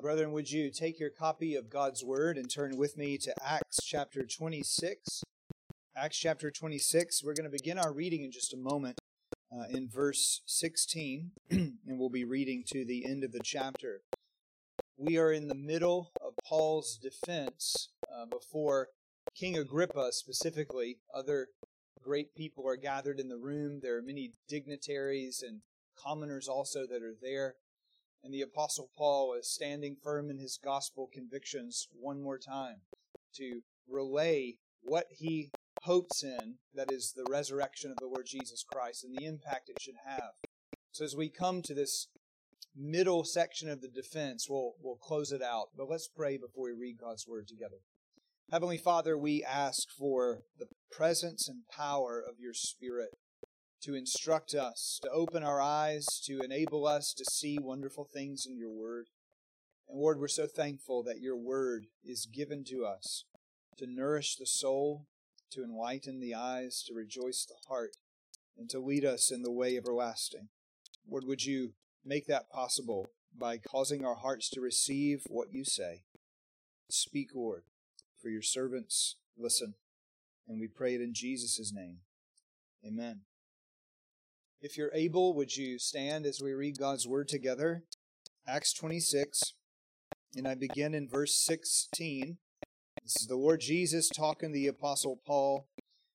Brethren, would you take your copy of God's Word and turn with me to Acts chapter 26? Acts chapter 26. We're going to begin our reading in just a moment in verse 16, and we'll be reading to the end of the chapter. We are in the middle of Paul's defense before King Agrippa specifically. Other great people are gathered in the room. There are many dignitaries and commoners also that are there. And the Apostle Paul is standing firm in his gospel convictions one more time to relay what he hopes in, that is the resurrection of the Lord Jesus Christ and the impact it should have. So as we come to this middle section of the defense, we'll close it out. But let's pray before we read God's Word together. Heavenly Father, we ask for the presence and power of your Spirit to instruct us, to open our eyes, to enable us to see wonderful things in your Word. And Lord, we're so thankful that your Word is given to us to nourish the soul, to enlighten the eyes, to rejoice the heart, and to lead us in the way everlasting. Lord, would you make that possible by causing our hearts to receive what you say? Speak, Lord, for your servants listen. And we pray it in Jesus' name. Amen. If you're able, would you stand as we read God's Word together? Acts 26, and I begin in verse 16. This is the Lord Jesus talking to the Apostle Paul.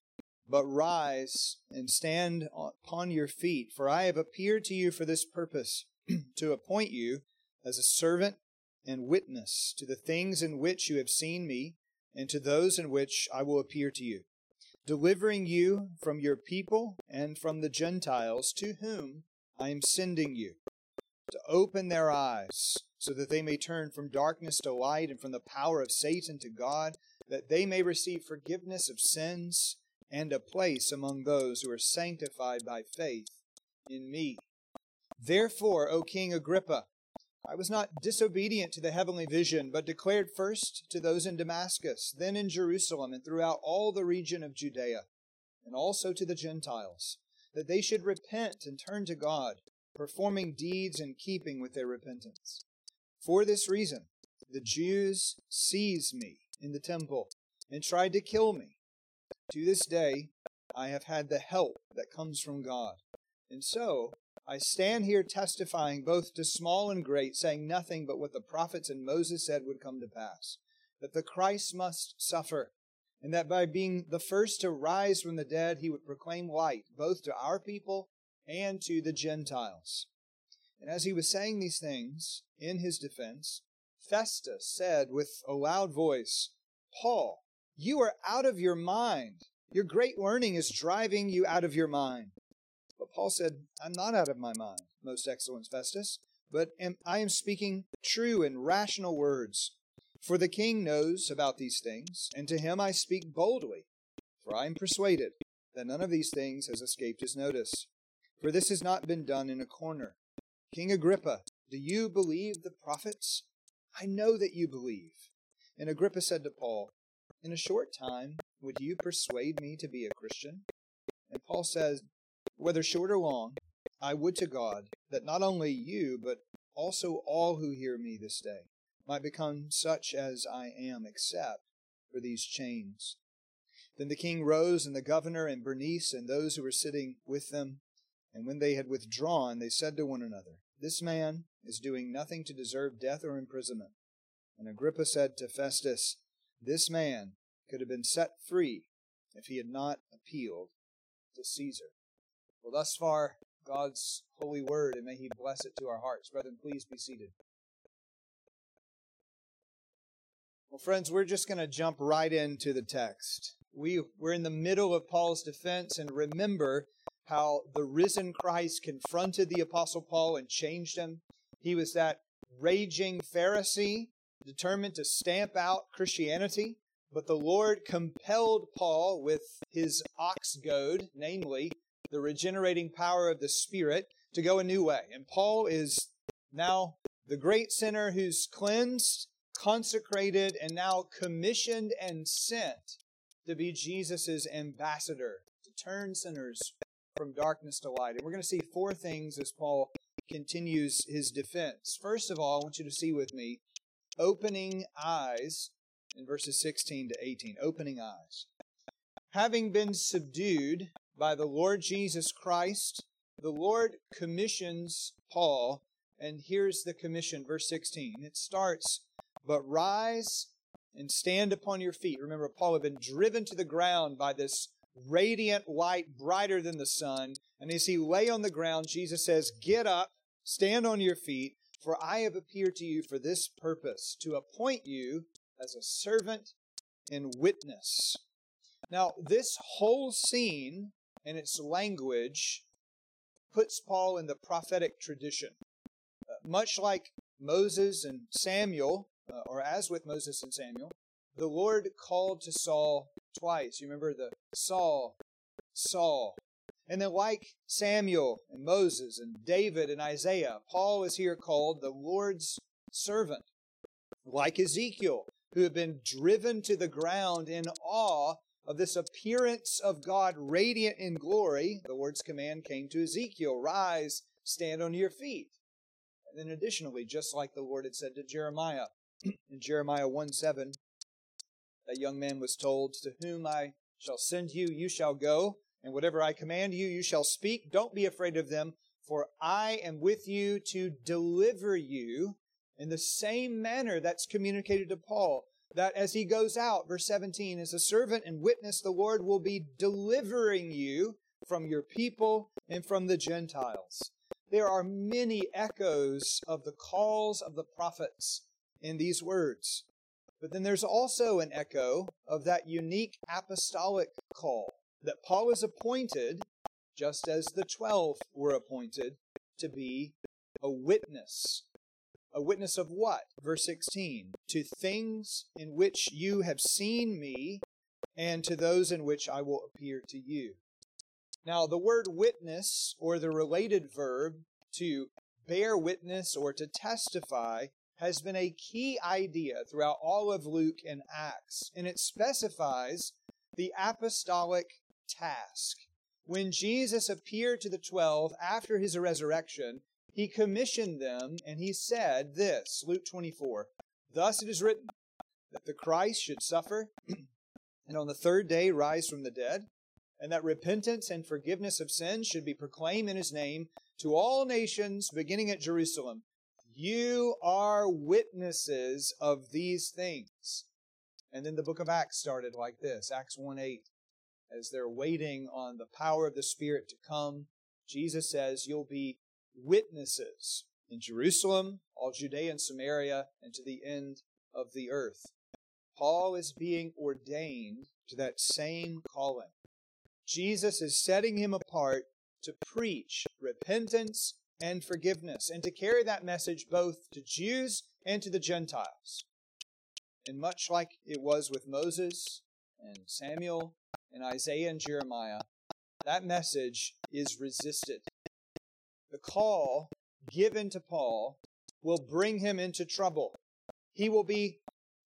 But rise and stand upon your feet, for I have appeared to you for this purpose, to appoint you as a servant and witness to the things in which you have seen me, and to those in which I will appear to you, delivering you from your people and from the Gentiles, to whom I am sending you, to open their eyes, so that they may turn from darkness to light and from the power of Satan to God, that they may receive forgiveness of sins and a place among those who are sanctified by faith in me. Therefore, O King Agrippa, I was not disobedient to the heavenly vision, but declared first to those in Damascus, then in Jerusalem, and throughout all the region of Judea, and also to the Gentiles, that they should repent and turn to God, performing deeds in keeping with their repentance. For this reason, the Jews seized me in the temple and tried to kill me. To this day, I have had the help that comes from God. And so, I stand here testifying both to small and great, saying nothing but what the prophets and Moses said would come to pass, that the Christ must suffer, and that by being the first to rise from the dead, he would proclaim light both to our people and to the Gentiles. And as he was saying these things in his defense, Festus said with a loud voice, Paul, you are out of your mind. Your great learning is driving you out of your mind. But Paul said, I'm not out of my mind, most excellent Festus, but I am speaking true and rational words. For the king knows about these things, and to him I speak boldly. For I am persuaded that none of these things has escaped his notice. For this has not been done in a corner. King Agrippa, do you believe the prophets? I know that you believe. And Agrippa said to Paul, in a short time, would you persuade me to be a Christian? And Paul says, whether short or long, I would to God that not only you, but also all who hear me this day might become such as I am, except for these chains. Then the king rose, and the governor and Bernice and those who were sitting with them. And when they had withdrawn, they said to one another, this man is doing nothing to deserve death or imprisonment. And Agrippa said to Festus, this man could have been set free if he had not appealed to Caesar. Well, thus far, God's holy word, and may he bless it to our hearts. Brethren, please be seated. Well, friends, we're just going to jump right into the text. We're in the middle of Paul's defense, and remember how the risen Christ confronted the Apostle Paul and changed him. He was that raging Pharisee, determined to stamp out Christianity, but the Lord compelled Paul with his ox goad, namely the regenerating power of the Spirit, to go a new way. And Paul is now the great sinner who's cleansed, consecrated, and now commissioned and sent to be Jesus' ambassador, to turn sinners from darkness to light. And we're going to see four things as Paul continues his defense. First of all, I want you to see with me opening eyes in verses 16 to 18. Opening eyes. Having been subdued by the Lord Jesus Christ, the Lord commissions Paul, and here's the commission, verse 16. It starts, "But rise and stand upon your feet." Remember, Paul had been driven to the ground by this radiant light brighter than the sun. And as he lay on the ground, Jesus says, "Get up, stand on your feet, for I have appeared to you for this purpose, to appoint you as a servant and witness." Now, this whole scene and its language puts Paul in the prophetic tradition. Much like Moses and Samuel, or as with Moses and Samuel, the Lord called to Saul twice. You remember the Saul, Saul. And then like Samuel and Moses and David and Isaiah, Paul is here called the Lord's servant. Like Ezekiel, who had been driven to the ground in awe of this appearance of God radiant in glory, the Lord's command came to Ezekiel, "Rise, stand on your feet." And then additionally, just like the Lord had said to Jeremiah, in Jeremiah 1:7, that young man was told, "To whom I shall send you, you shall go, and whatever I command you, you shall speak. Don't be afraid of them, for I am with you to deliver you." In the same manner that's communicated to Paul, that as he goes out, verse 17, as a servant and witness, the Lord will be delivering you from your people and from the Gentiles. There are many echoes of the calls of the prophets in these words. But then there's also an echo of that unique apostolic call that Paul is appointed, just as the 12 were appointed, to be a witness. A witness of what? Verse 16. "To things in which you have seen me, and to those in which I will appear to you." Now, the word witness, or the related verb to bear witness or to testify, has been a key idea throughout all of Luke and Acts, and it specifies the apostolic task. When Jesus appeared to the 12 after his resurrection, he commissioned them, and he said this, Luke 24, "Thus it is written, that the Christ should suffer, and on the third day rise from the dead, and that repentance and forgiveness of sins should be proclaimed in his name to all nations, beginning at Jerusalem. You are witnesses of these things." And then the book of Acts started like this, Acts 1:8. As they're waiting on the power of the Spirit to come, Jesus says, "You'll be witnesses in Jerusalem, all Judea and Samaria, and to the end of the earth." Paul is being ordained to that same calling. Jesus is setting him apart to preach repentance and forgiveness, and to carry that message both to Jews and to the Gentiles. And much like it was with Moses and Samuel and Isaiah and Jeremiah, that message is resisted. The call given to Paul will bring him into trouble. He will be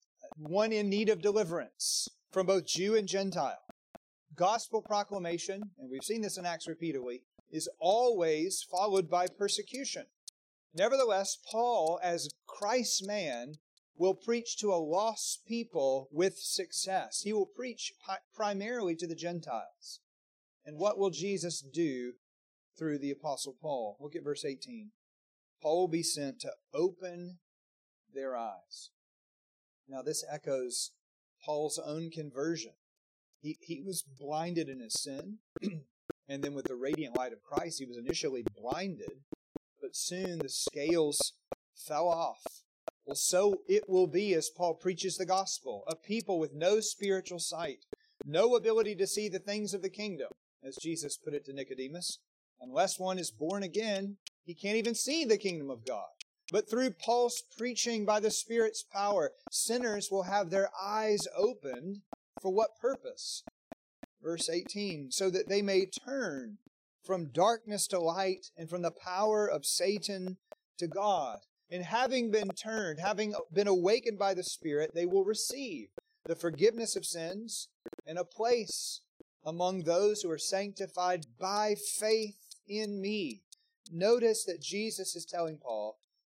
one in need of deliverance from both Jew and Gentile. Gospel proclamation, and we've seen this in Acts repeatedly, is always followed by persecution. Nevertheless, Paul, as Christ's man, will preach to a lost people with success. He will preach primarily to the Gentiles. And what will Jesus do through the Apostle Paul? Look at verse 18. Paul will be sent to open their eyes. Now this echoes Paul's own conversion. He was blinded in his sin, and then with the radiant light of Christ, he was initially blinded, but soon the scales fell off. Well, so it will be as Paul preaches the gospel, a people with no spiritual sight, no ability to see the things of the kingdom, as Jesus put it to Nicodemus. Unless one is born again, he can't even see the kingdom of God. But through Paul's preaching by the Spirit's power, sinners will have their eyes opened. For what purpose? Verse 18, "So that they may turn from darkness to light and from the power of Satan to God. And having been turned, having been awakened by the Spirit, they will receive the forgiveness of sins and a place among those who are sanctified by faith in me." Notice that Jesus is telling Paul,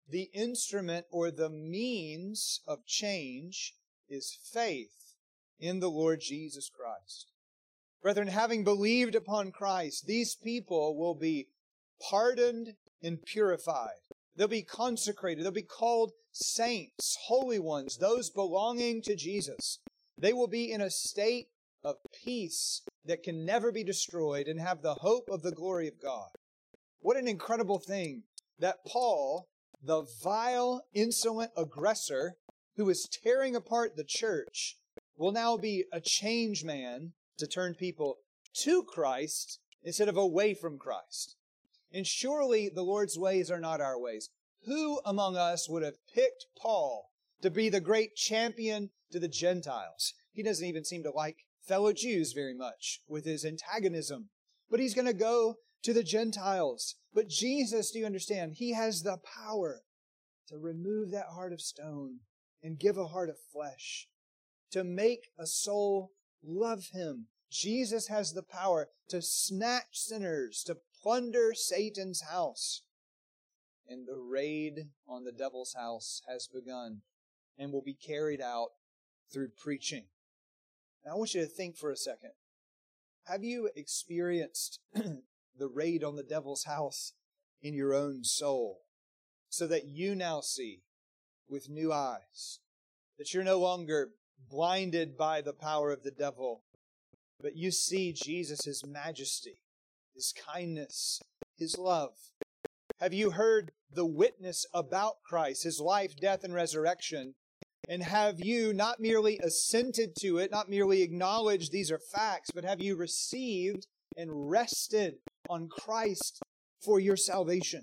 the instrument or the means of change is faith in the Lord Jesus Christ. Brethren, having believed upon Christ, these people will be pardoned and purified. They'll be consecrated. They'll be called saints, holy ones, those belonging to Jesus. They will be in a state of peace that can never be destroyed and have the hope of the glory of God. What an incredible thing that Paul, the vile, insolent aggressor who is tearing apart the church, will now be a change man to turn people to Christ instead of away from Christ. And surely the Lord's ways are not our ways. Who among us would have picked Paul to be the great champion to the Gentiles? He doesn't even seem to like fellow Jews very much with his antagonism. But he's going to go to the Gentiles. But Jesus, do you understand? He has the power to remove that heart of stone and give a heart of flesh, to make a soul love Him. Jesus has the power to snatch sinners, to plunder Satan's house. And the raid on the devil's house has begun and will be carried out through preaching. Now I want you to think for a second. Have you experienced the raid on the devil's house in your own soul, so that you now see with new eyes, that you're no longer blinded by the power of the devil, but you see Jesus, His majesty, His kindness, His love? Have you heard the witness about Christ, His life, death, and resurrection? And have you not merely assented to it, not merely acknowledged these are facts, but have you received and rested on Christ for your salvation?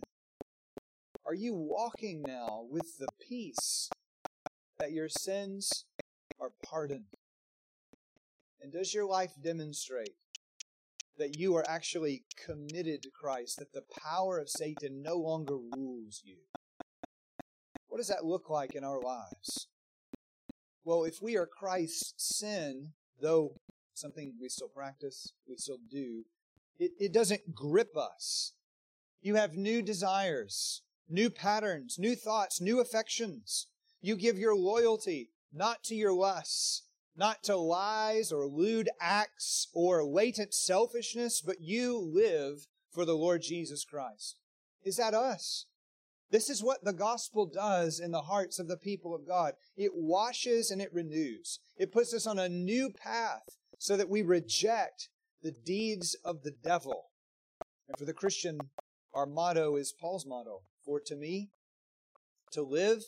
Are you walking now with the peace that your sins are pardoned? And does your life demonstrate that you are actually committed to Christ, that the power of Satan no longer rules you? What does that look like in our lives? Well, if we are Christ's, sin, though something we still practice, we still do, it doesn't grip us. You have new desires, new patterns, new thoughts, new affections. You give your loyalty not to your lusts, not to lies or lewd acts or latent selfishness, but you live for the Lord Jesus Christ. Is that us? This is what the gospel does in the hearts of the people of God. It washes and it renews. It puts us on a new path so that we reject the deeds of the devil. And for the Christian, our motto is Paul's motto. For to me, to live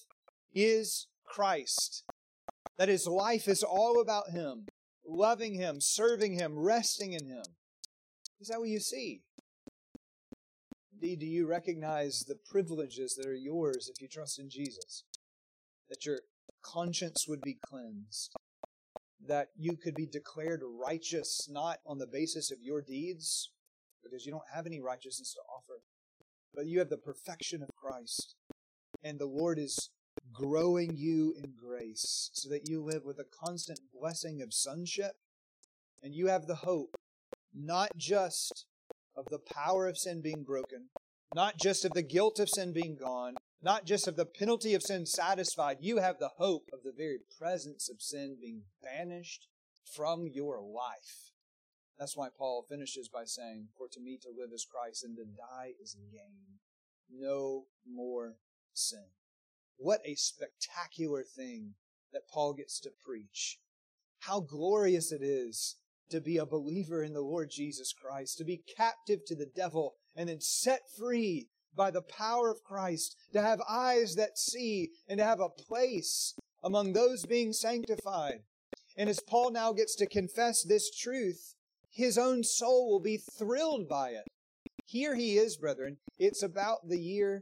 is Christ. That his life is all about Him, loving Him, serving Him, resting in Him. Is that what you see? Indeed, do you recognize the privileges that are yours if you trust in Jesus? That your conscience would be cleansed. That you could be declared righteous not on the basis of your deeds, because you don't have any righteousness to offer, but you have the perfection of Christ. And the Lord is growing you in grace so that you live with a constant blessing of sonship. And you have the hope, not just of the power of sin being broken, not just of the guilt of sin being gone, not just of the penalty of sin satisfied. You have the hope of the very presence of sin being banished from your life. That's why Paul finishes by saying, for to me to live is Christ and to die is gain. No more sin. What a spectacular thing that Paul gets to preach. How glorious it is to be a believer in the Lord Jesus Christ, to be captive to the devil and then set free by the power of Christ, to have eyes that see and to have a place among those being sanctified. And as Paul now gets to confess this truth, his own soul will be thrilled by it. Here he is, brethren. It's about the year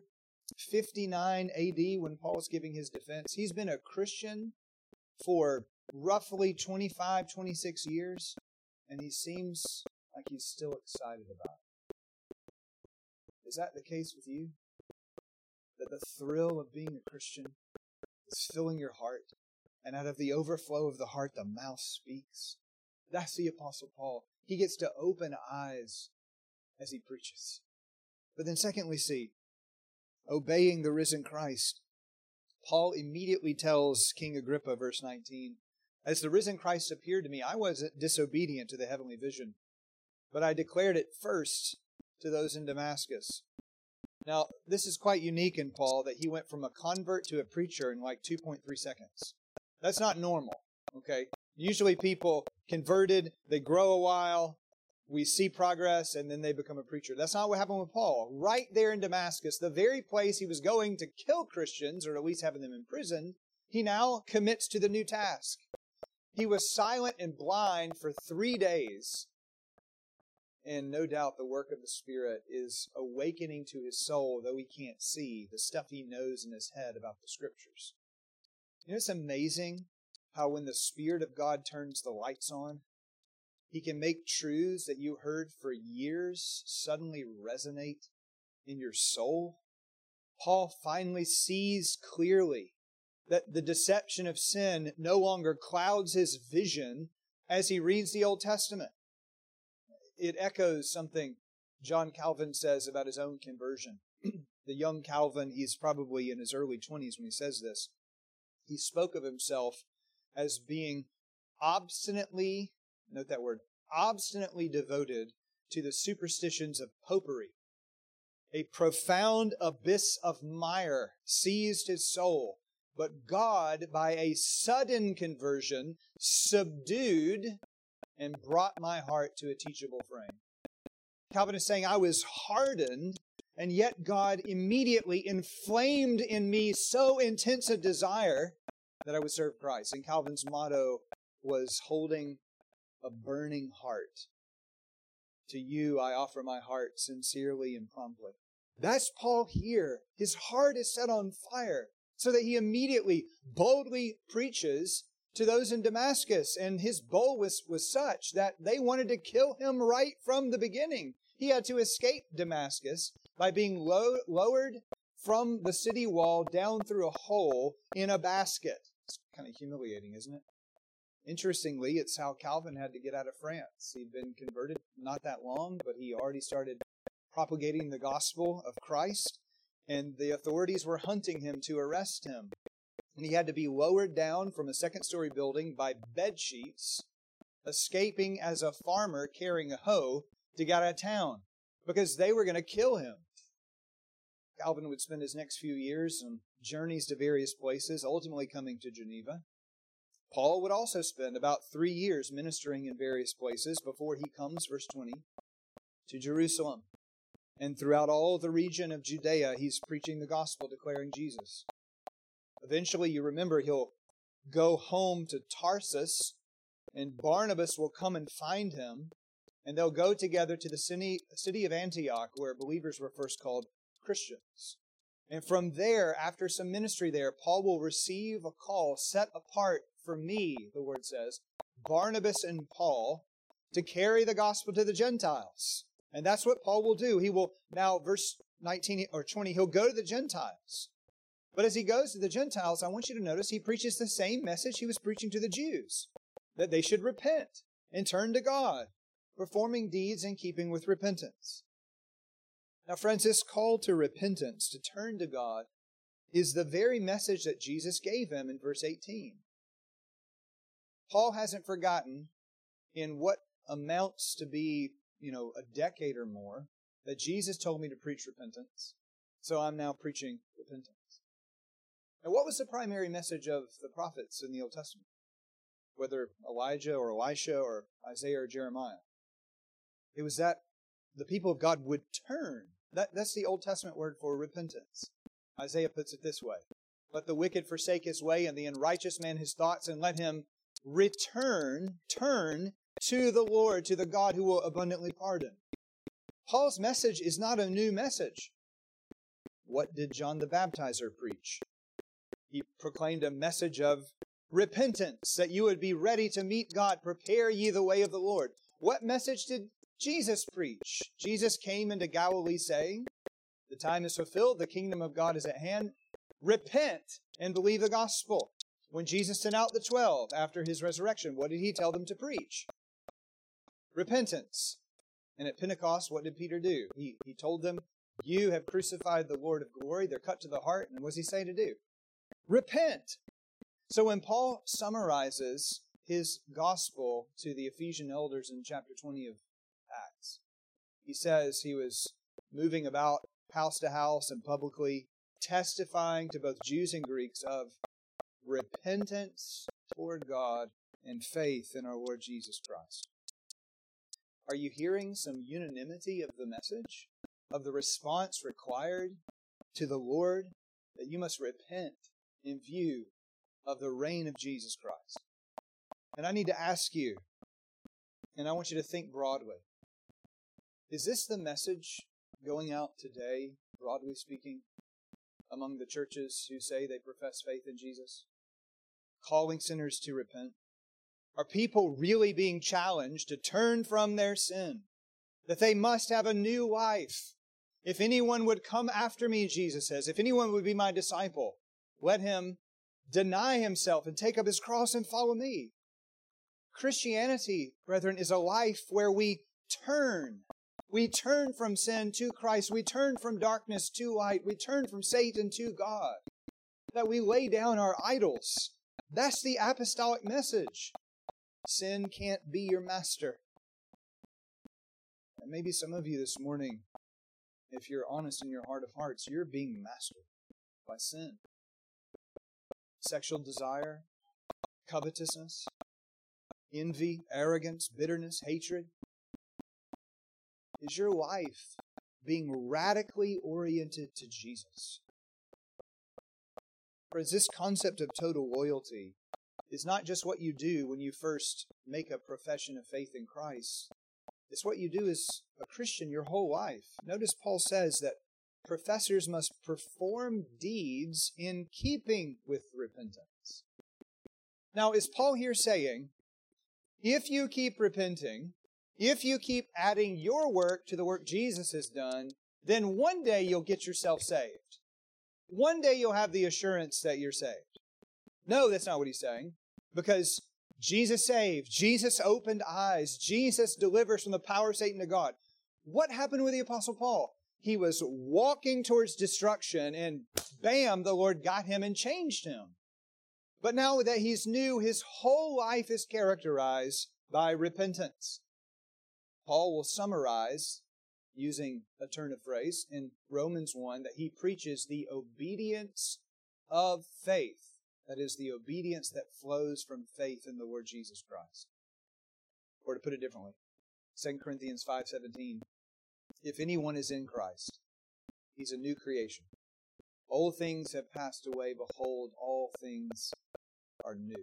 59 AD when Paul's giving his defense. He's been a Christian for roughly 25, 26 years, and he seems like he's still excited about it. Is that the case with you? That the thrill of being a Christian is filling your heart, and out of the overflow of the heart, the mouth speaks? That's the Apostle Paul. He gets to open eyes as he preaches. But then secondly, see, obeying the risen Christ. Paul immediately tells King Agrippa, verse 19, "As the risen Christ appeared to me, I was disobedient to the heavenly vision, but I declared it first to those in Damascus." Now, this is quite unique in Paul, that he went from a convert to a preacher in like 2.3 seconds. That's not normal, okay? Usually people converted, they grow a while, we see progress, and then they become a preacher. That's not what happened with Paul. Right there in Damascus, the very place he was going to kill Christians, or at least having them imprisoned, he now commits to the new task. He was silent and blind for 3 days. And no doubt the work of the Spirit is awakening to his soul, though he can't see, the stuff he knows in his head about the Scriptures. You know, it's amazing how when the Spirit of God turns the lights on, He can make truths that you heard for years suddenly resonate in your soul. Paul finally sees clearly that the deception of sin no longer clouds his vision as he reads the Old Testament. It echoes something John Calvin says about his own conversion. The young Calvin, he's probably in his early 20s when he says this. He spoke of himself as being obstinately, note that word, obstinately devoted to the superstitions of popery. A profound abyss of mire seized his soul, but God, by a sudden conversion, subdued and brought my heart to a teachable frame. Calvin is saying, I was hardened, and yet God immediately inflamed in me so intense a desire that I would serve Christ. And Calvin's motto was holding a burning heart. To you I offer my heart sincerely and promptly. That's Paul here. His heart is set on fire so that he immediately boldly preaches to those in Damascus. And his boldness was such that they wanted to kill him right from the beginning. He had to escape Damascus by being lowered from the city wall down through a hole in a basket. It's kind of humiliating, isn't it? Interestingly, it's how Calvin had to get out of France. He'd been converted not that long, but he already started propagating the gospel of Christ, and the authorities were hunting him to arrest him. And he had to be lowered down from a second-story building by bed sheets, escaping as a farmer carrying a hoe to get out of town, because they were going to kill him. Calvin would spend his next few years on journeys to various places, ultimately coming to Geneva. Paul would also spend about 3 years ministering in various places before he comes, verse 20, to Jerusalem. And throughout all the region of Judea, he's preaching the gospel, declaring Jesus. Eventually, you remember, he'll go home to Tarsus, and Barnabas will come and find him, and they'll go together to the city of Antioch, where believers were first called Christians. And from there, after some ministry there, Paul will receive a call set apart for me, the word says, Barnabas and Paul, to carry the gospel to the Gentiles. And that's what Paul will do. He will, now verse 19 or 20, he'll go to the Gentiles. But as he goes to the Gentiles, I want you to notice he preaches the same message he was preaching to the Jews, that they should repent and turn to God, performing deeds in keeping with repentance. Now, friends, this call to repentance, to turn to God, is the very message that Jesus gave them in verse 18. Paul hasn't forgotten, in what amounts to be, a decade or more, that Jesus told me to preach repentance. So I'm now preaching repentance. And what was the primary message of the prophets in the Old Testament? Whether Elijah or Elisha or Isaiah or Jeremiah. It was that the people of God would turn. That's the Old Testament word for repentance. Isaiah puts it this way: let the wicked forsake his way, and the unrighteous man his thoughts, and let him turn to the Lord, to the God who will abundantly pardon. Paul's message is not a new message. What did John the Baptizer preach? He proclaimed a message of repentance, that you would be ready to meet God. Prepare ye the way of the Lord. What message did Jesus preach? Jesus came into Galilee saying, the time is fulfilled, the kingdom of God is at hand. Repent and believe the gospel. When Jesus sent out the 12 after his resurrection, what did he tell them to preach? Repentance. And at Pentecost, what did Peter do? He told them You have crucified the Lord of glory. They're cut to the heart. And what does he say to do? Repent. So when Paul summarizes his gospel to the Ephesian elders in chapter 20 of Acts, he says he was moving about house to house and publicly testifying to both Jews and Greeks of repentance toward God and faith in our Lord Jesus Christ. Are you hearing some unanimity of the message, of the response required to the Lord, that you must repent in view of the reign of Jesus Christ? And I need to ask you, and I want you to think broadly, is this the message going out today, broadly speaking, among the churches who say they profess faith in Jesus? Calling sinners to repent? Are people really being challenged to turn from their sin? That they must have a new life? If anyone would come after me, Jesus says, if anyone would be my disciple, let him deny himself and take up his cross and follow me. Christianity, brethren, is a life where we turn. We turn from sin to Christ. We turn from darkness to light. We turn from Satan to God. That we lay down our idols. That's the apostolic message. Sin can't be your master. And maybe some of you this morning, if you're honest in your heart of hearts, you're being mastered by sin. Sexual desire, covetousness, envy, arrogance, bitterness, hatred. Is your life being radically oriented to Jesus? Friends, this concept of total loyalty is not just what you do when you first make a profession of faith in Christ. It's what you do as a Christian your whole life. Notice Paul says that professors must perform deeds in keeping with repentance. Now, is Paul here saying, if you keep repenting, if you keep adding your work to the work Jesus has done, then one day you'll get yourself saved. One day you'll have the assurance that you're saved. No, that's not what he's saying. Because Jesus saved, Jesus opened eyes, Jesus delivers from the power of Satan to God. What happened with the Apostle Paul? He was walking towards destruction and bam, the Lord got him and changed him. But now that he's new, his whole life is characterized by repentance. Paul will summarize, using a turn of phrase, in Romans 1, that he preaches the obedience of faith. That is, the obedience that flows from faith in the Lord Jesus Christ. Or to put it differently, 2 Corinthians 5:17, if anyone is in Christ, he's a new creation. Old things have passed away, behold, all things are new.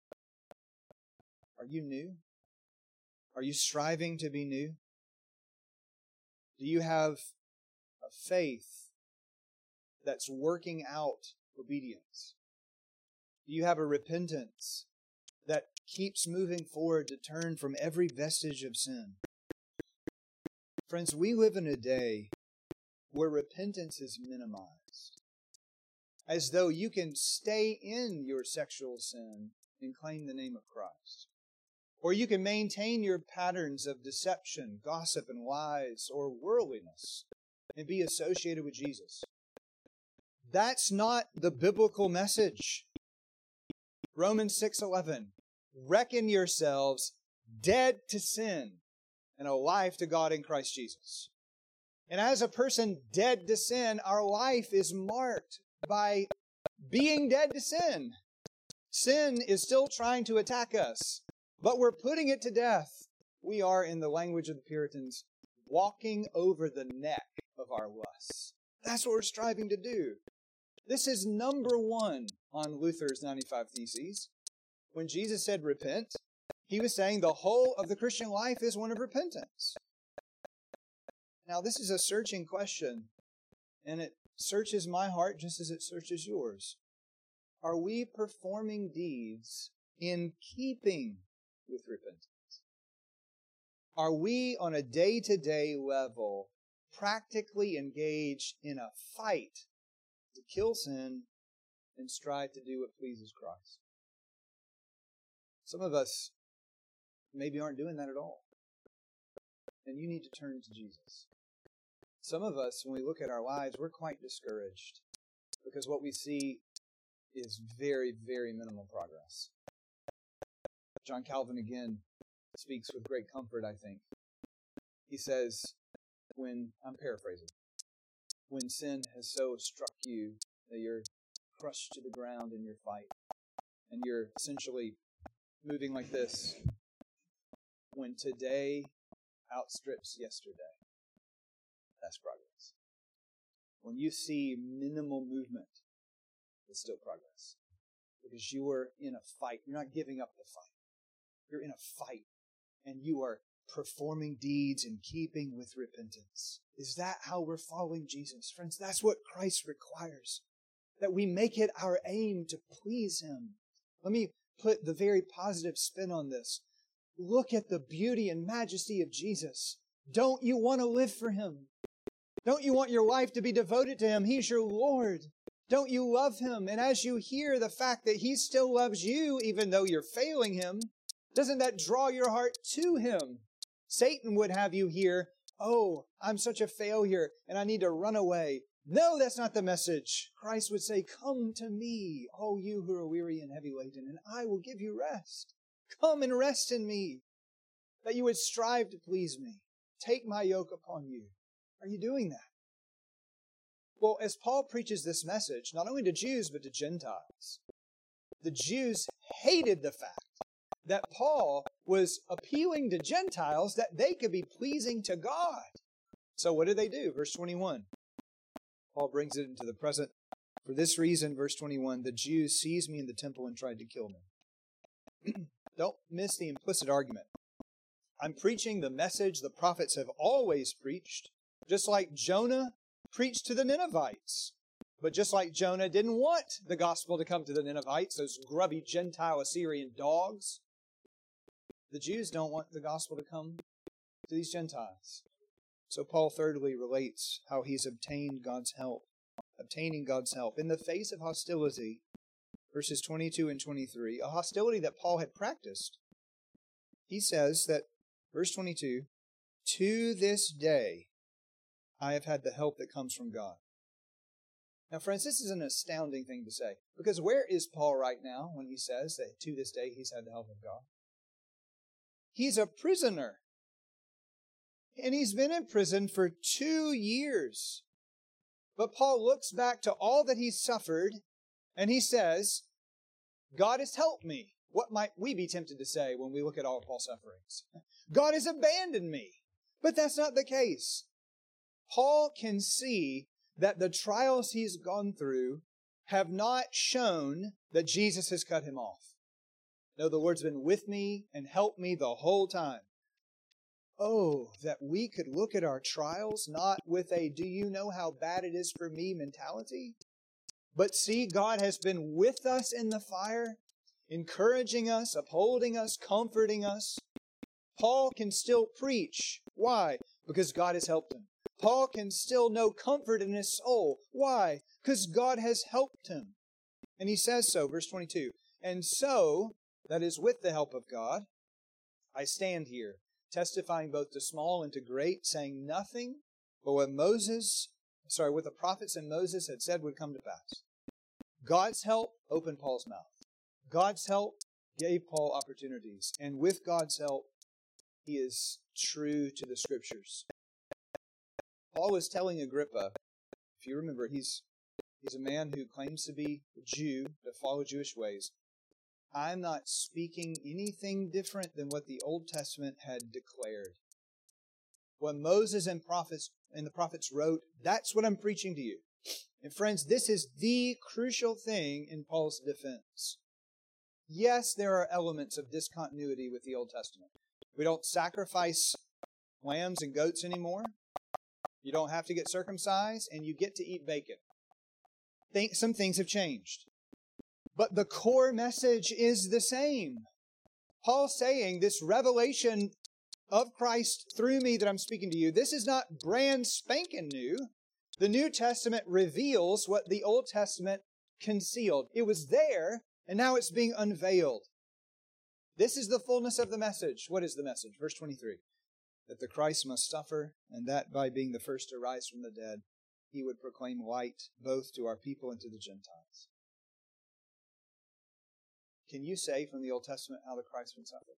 Are you new? Are you striving to be new? Do you have a faith that's working out obedience? Do you have a repentance that keeps moving forward to turn from every vestige of sin? Friends, we live in a day where repentance is minimized, as though you can stay in your sexual sin and claim the name of Christ. Or you can maintain your patterns of deception, gossip, and lies, or worldliness, and be associated with Jesus. That's not the biblical message. Romans 6:11, reckon yourselves dead to sin and alive to God in Christ Jesus. And as a person dead to sin, our life is marked by being dead to sin. Sin is still trying to attack us, but we're putting it to death. We are, in the language of the Puritans, walking over the neck of our lusts. That's what we're striving to do. This is number one on Luther's 95 Theses. When Jesus said repent, he was saying the whole of the Christian life is one of repentance. Now, this is a searching question, and it searches my heart just as it searches yours. Are we performing deeds in keeping with repentance? Are we on a day-to-day level practically engaged in a fight to kill sin and strive to do what pleases Christ? Some of us maybe aren't doing that at all. And you need to turn to Jesus. some of us, when we look at our lives, we're quite discouraged because what we see is very, very minimal progress. John Calvin again speaks with great comfort, I think. He says, I'm paraphrasing, when sin has so struck you that you're crushed to the ground in your fight, and you're essentially moving like this, when today outstrips yesterday, that's progress. When you see minimal movement, it's still progress. Because you are in a fight. You're not giving up the fight. You're in a fight, and you are performing deeds in keeping with repentance. Is that how we're following Jesus? Friends, that's what Christ requires. That we make it our aim to please Him. Let me put the very positive spin on this. Look at the beauty and majesty of Jesus. Don't you want to live for Him? Don't you want your life to be devoted to Him? He's your Lord. Don't you love Him? And as you hear the fact that He still loves you, even though you're failing Him, doesn't that draw your heart to Him? Satan would have you hear, oh, I'm such a failure and I need to run away. No, that's not the message. Christ would say, come to me, all you who are weary and heavy laden, and I will give you rest. Come and rest in me, that you would strive to please me. Take my yoke upon you. Are you doing that? Well, as Paul preaches this message, not only to Jews, but to Gentiles, the Jews hated the fact that Paul was appealing to Gentiles that they could be pleasing to God. So what do? Verse 21. Paul brings it into the present. For this reason, verse 21, the Jews seized me in the temple and tried to kill me. Don't miss the implicit argument. I'm preaching the message the prophets have always preached, just like Jonah preached to the Ninevites. But just like Jonah didn't want the gospel to come to the Ninevites, those grubby Gentile Assyrian dogs, the Jews don't want the gospel to come to these Gentiles. So Paul thirdly relates how he's obtained God's help. Obtaining God's help in the face of hostility, verses 22 and 23, a hostility that Paul had practiced. He says that, verse 22, to this day I have had the help that comes from God. Now, friends, this is an astounding thing to say, because where is Paul right now when he says that to this day he's had the help of God? He's a prisoner. And he's been in prison for 2 years. But Paul looks back to all that he's suffered, and he says, God has helped me. What might we be tempted to say when we look at all of Paul's sufferings? God has abandoned me. But that's not the case. Paul can see that the trials he's gone through have not shown that Jesus has cut him off. No, the Lord's been with me and helped me the whole time. Oh, that we could look at our trials not with a do you know how bad it is for me mentality, but see God has been with us in the fire, encouraging us, upholding us, comforting us. Paul can still preach. Why? Because God has helped him. Paul can still know comfort in his soul. Why? Because God has helped him. And he says so, verse 22. And so, that is with the help of God, I stand here, testifying both to small and to great, saying nothing but what the prophets and Moses had said would come to pass. God's help opened Paul's mouth. God's help gave Paul opportunities. And with God's help, he is true to the Scriptures. Paul is telling Agrippa, if you remember, he's a man who claims to be a Jew, to follow Jewish ways. I'm not speaking anything different than what the Old Testament had declared. What Moses and the prophets wrote, that's what I'm preaching to you. And friends, this is the crucial thing in Paul's defense. Yes, there are elements of discontinuity with the Old Testament. We don't sacrifice lambs and goats anymore. You don't have to get circumcised, and you get to eat bacon. Some things have changed. But the core message is the same. Paul's saying this revelation of Christ through me that I'm speaking to you, this is not brand spanking new. The New Testament reveals what the Old Testament concealed. It was there, and now it's being unveiled. This is the fullness of the message. What is the message? Verse 23. that the Christ must suffer, and that by being the first to rise from the dead, he would proclaim light both to our people and to the Gentiles. Can you say from the Old Testament how the Christ would suffer?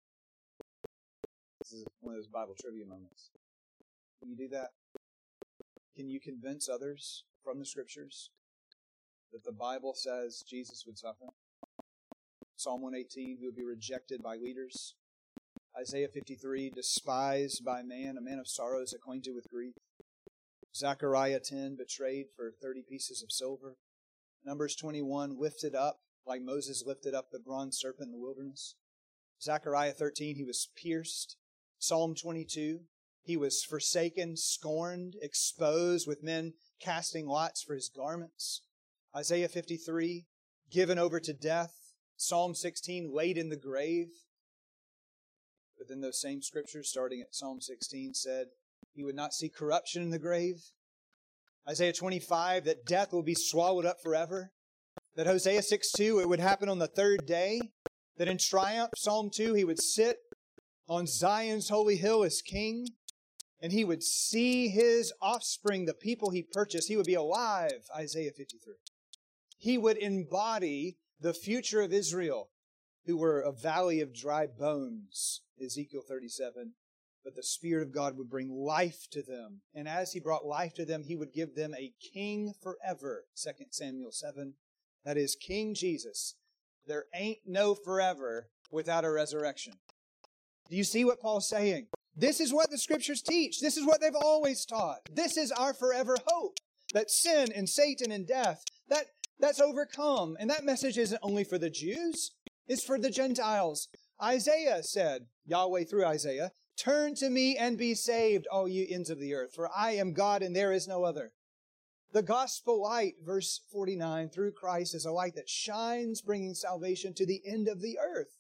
This is one of those Bible trivia moments. Can you do that? Can you convince others from the Scriptures that the Bible says Jesus would suffer? Psalm 118, he would be rejected by leaders. Isaiah 53, despised by man, a man of sorrows, acquainted with grief. Zechariah 10, betrayed for 30 pieces of silver. Numbers 21, lifted up, like Moses lifted up the bronze serpent in the wilderness. Zechariah 13, he was pierced. Psalm 22, he was forsaken, scorned, exposed, with men casting lots for his garments. Isaiah 53, given over to death. Psalm 16, laid in the grave. But then those same scriptures, starting at Psalm 16, said he would not see corruption in the grave. Isaiah 25, that death will be swallowed up forever. That Hosea 6:2, it would happen on the third day. That in triumph, Psalm 2, he would sit on Zion's holy hill as king. And he would see his offspring, the people he purchased. He would be alive, Isaiah 53. He would embody the future of Israel, who were a valley of dry bones, Ezekiel 37. But the Spirit of God would bring life to them. And as he brought life to them, he would give them a king forever, 2 Samuel 7. That is King Jesus. There ain't no forever without a resurrection. Do you see what Paul's saying? This is what the Scriptures teach. This is what they've always taught. This is our forever hope. That sin and Satan and death, that's overcome. And that message isn't only for the Jews. It's for the Gentiles. Isaiah said, Yahweh through Isaiah, turn to me and be saved, all you ends of the earth, for I am God and there is no other. The gospel light, verse 49, through Christ is a light that shines, bringing salvation to the end of the earth.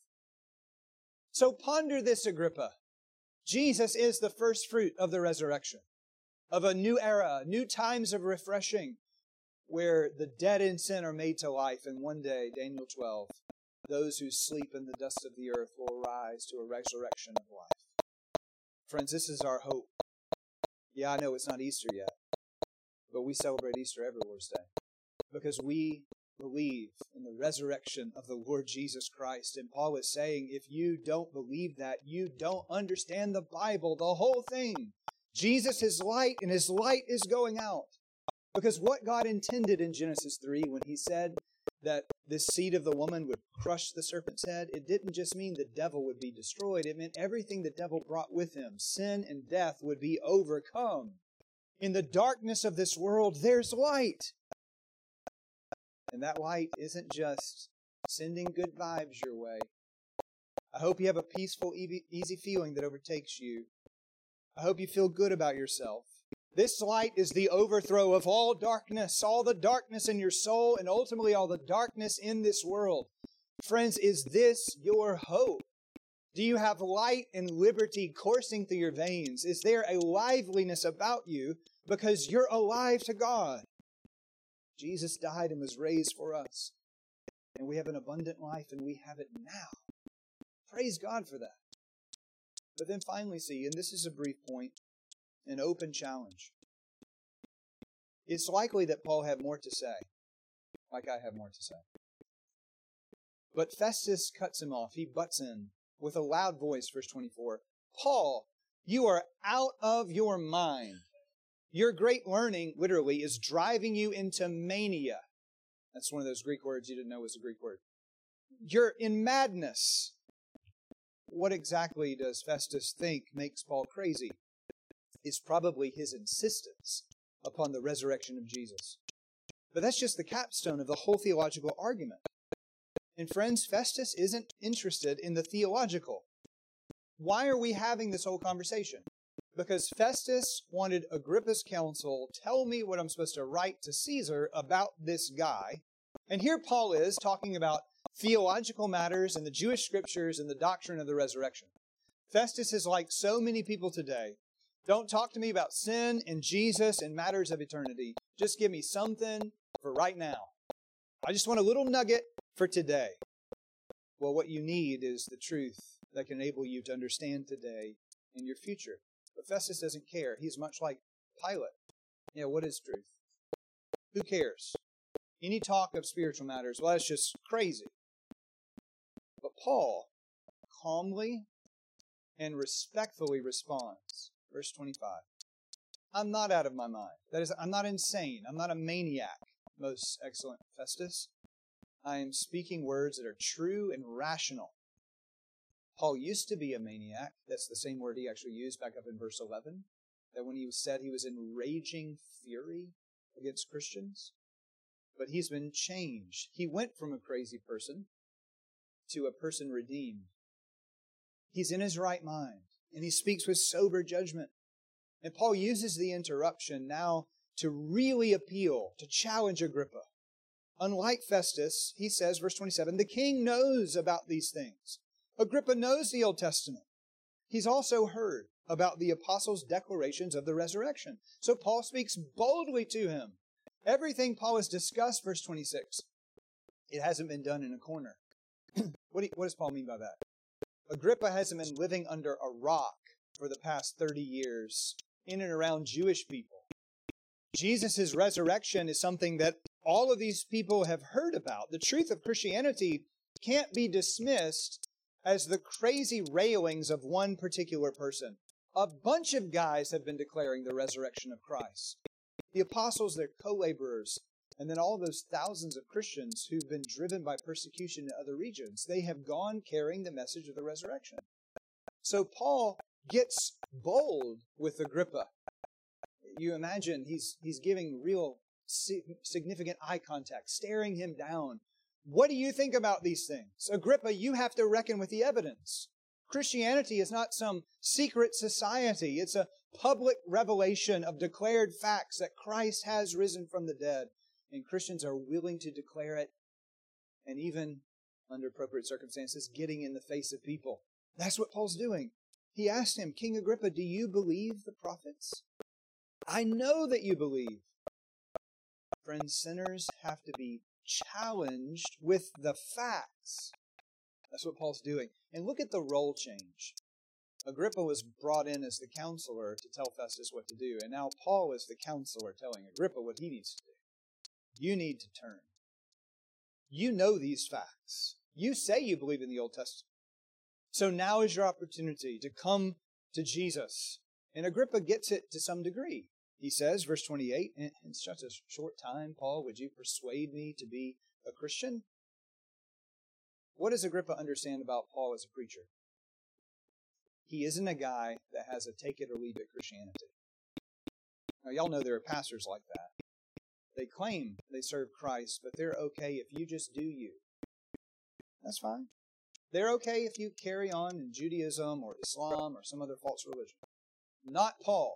So ponder this, Agrippa. Jesus is the first fruit of the resurrection, of a new era, new times of refreshing, where the dead in sin are made to life. And one day, Daniel 12, those who sleep in the dust of the earth will rise to a resurrection of life. Friends, this is our hope. Yeah, I know it's not Easter yet, but we celebrate Easter every Lord's Day because we believe in the resurrection of the Lord Jesus Christ. And Paul is saying, if you don't believe that, you don't understand the Bible, the whole thing. Jesus is light, and His light is going out. Because what God intended in Genesis 3 when He said that this seed of the woman would crush the serpent's head, it didn't just mean the devil would be destroyed. It meant everything the devil brought with him, sin and death, would be overcome. In the darkness of this world, there's light. And that light isn't just sending good vibes your way. I hope you have a peaceful, easy feeling that overtakes you. I hope you feel good about yourself. This light is the overthrow of all the darkness in your soul, and ultimately all the darkness in this world. Friends, is this your hope? Do you have light and liberty coursing through your veins? Is there a liveliness about you because you're alive to God? Jesus died and was raised for us. And we have an abundant life, and we have it now. Praise God for that. But then finally see, and this is a brief point, an open challenge. It's likely that Paul had more to say, like I have more to say. But Festus cuts him off. He butts in with a loud voice, verse 24. Paul, you are out of your mind. Your great learning, literally, is driving you into mania. That's one of those Greek words you didn't know was a Greek word. You're in madness. What exactly does Festus think makes Paul crazy? Is probably his insistence upon the resurrection of Jesus. But that's just the capstone of the whole theological argument. And friends, Festus isn't interested in the theological. Why are we having this whole conversation? Because Festus wanted Agrippa's counsel, tell me what I'm supposed to write to Caesar about this guy. And here Paul is talking about theological matters and the Jewish scriptures and the doctrine of the resurrection. Festus is like so many people today. Don't talk to me about sin and Jesus and matters of eternity. Just give me something for right now. I just want a little nugget for today. Well, what you need is the truth that can enable you to understand today and your future. But Festus doesn't care. He's much like Pilate. Yeah, what is truth? Who cares? Any talk of spiritual matters, well, that's just crazy. But Paul calmly and respectfully responds. Verse 25. I'm not out of my mind. That is, I'm not insane. I'm not a maniac, most excellent Festus. I am speaking words that are true and rational. Paul used to be a maniac. That's the same word he actually used back up in verse 11. That when he said he was in raging fury against Christians. But he's been changed. He went from a crazy person to a person redeemed. He's in his right mind. And he speaks with sober judgment. And Paul uses the interruption now to really appeal, to challenge Agrippa. Unlike Festus, he says, verse 27, the king knows about these things. Agrippa knows the Old Testament. He's also heard about the apostles' declarations of the resurrection. So Paul speaks boldly to him. Everything Paul has discussed, verse 26, it hasn't been done in a corner. What does Paul mean by that? Agrippa hasn't been living under a rock for the past 30 years in and around Jewish people. Jesus' resurrection is something that all of these people have heard about. The truth of Christianity can't be dismissed as the crazy railings of one particular person. A bunch of guys have been declaring the resurrection of Christ. The apostles, their co-laborers, and then all those thousands of Christians who've been driven by persecution in other regions, they have gone carrying the message of the resurrection. So Paul gets bold with Agrippa. You imagine he's giving real significant eye contact, staring him down. What do you think about these things? Agrippa, you have to reckon with the evidence. Christianity is not some secret society. It's a public revelation of declared facts that Christ has risen from the dead. And Christians are willing to declare it, and even, under appropriate circumstances, getting in the face of people. That's what Paul's doing. He asked him, King Agrippa, do you believe the prophets? I know that you believe. Friends, sinners have to be challenged with the facts. That's what Paul's doing. And look at the role change. Agrippa was brought in as the counselor to tell Festus what to do, and now Paul is the counselor telling Agrippa what he needs to do. You need to turn. You know these facts. You say you believe in the Old Testament. So now is your opportunity to come to Jesus. And Agrippa gets it to some degree. He says, verse 28, in such a short time, Paul, would you persuade me to be a Christian? What does Agrippa understand about Paul as a preacher? He isn't a guy that has a take it or leave it Christianity. Now, y'all know there are pastors like that. They claim they serve Christ, but they're okay if you just do you. That's fine. They're okay if you carry on in Judaism or Islam or some other false religion. Not Paul.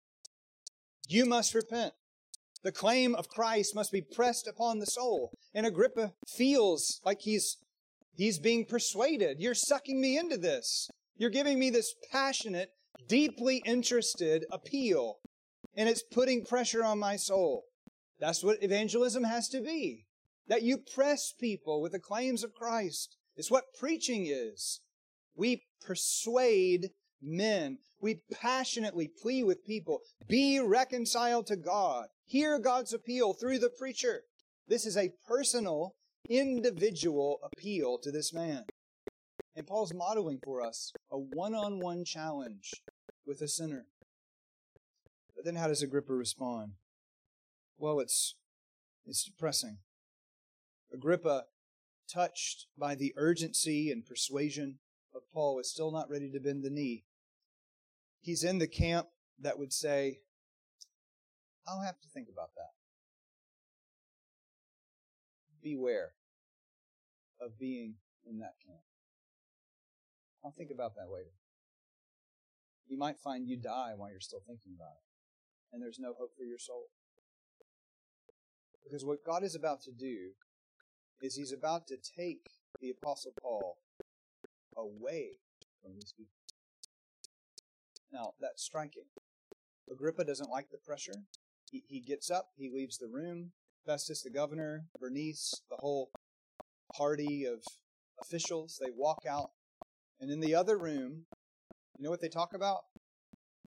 You must repent. The claim of Christ must be pressed upon the soul. And Agrippa feels like he's being persuaded. You're sucking me into this. You're giving me this passionate, deeply interested appeal. And it's putting pressure on my soul. That's what evangelism has to be. That you press people with the claims of Christ. It's what preaching is. We persuade men. We passionately plead with people. Be reconciled to God. Hear God's appeal through the preacher. This is a personal, individual appeal to this man. And Paul's modeling for us a one-on-one challenge with a sinner. But then how does Agrippa respond? Well, it's depressing. Agrippa, touched by the urgency and persuasion of Paul, is still not ready to bend the knee. He's in the camp that would say, I'll have to think about that. Beware of being in that camp. I'll think about that later. You might find you die while you're still thinking about it, and there's no hope for your soul. Because what God is about to do is He's about to take the Apostle Paul away from these people. Now, that's striking. Agrippa doesn't like the pressure. He gets up, he leaves the room. Festus, the governor, Bernice, the whole party of officials, they walk out. And in the other room, you know what they talk about?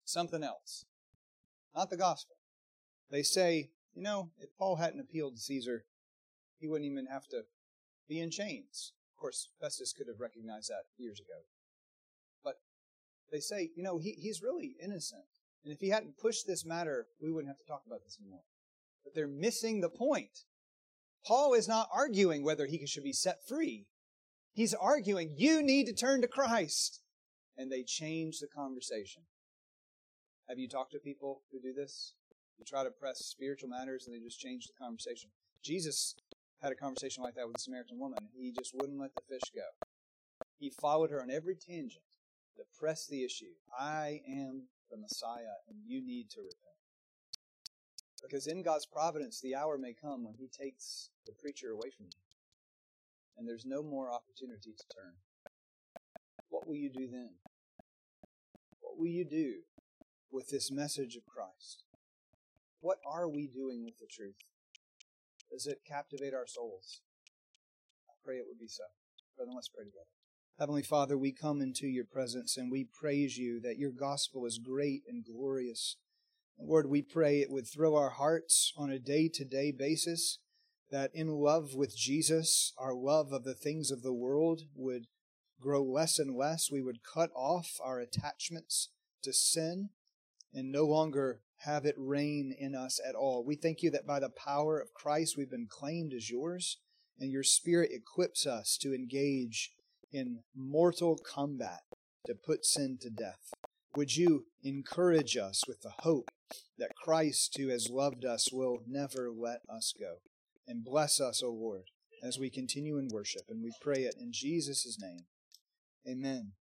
something else, not the gospel. They say, if Paul hadn't appealed to Caesar, he wouldn't even have to be in chains. Of course, Festus could have recognized that years ago. But they say, he's really innocent. And if he hadn't pushed this matter, we wouldn't have to talk about this anymore. But they're missing the point. Paul is not arguing whether he should be set free. He's arguing, you need to turn to Christ. And they change the conversation. Have you talked to people who do this? You try to press spiritual matters and they just change the conversation. Jesus had a conversation like that with the Samaritan woman. He just wouldn't let the fish go. He followed her on every tangent to press the issue. I am the Messiah and you need to repent. Because in God's providence, the hour may come when He takes the preacher away from you. And there's no more opportunity to turn. What will you do then? What will you do with this message of Christ? What are we doing with the truth? Does it captivate our souls? I pray it would be so. Brethren, let's pray together. Heavenly Father, we come into your presence and we praise you that your gospel is great and glorious. Lord, we pray it would thrill our hearts on a day-to-day basis, that in love with Jesus, our love of the things of the world would grow less and less. We would cut off our attachments to sin and no longer have it reign in us at all. We thank you that by the power of Christ we've been claimed as yours, and your Spirit equips us to engage in mortal combat to put sin to death. Would you encourage us with the hope that Christ, who has loved us, will never let us go. And bless us, O Lord, as we continue in worship. And we pray it in Jesus' name. Amen.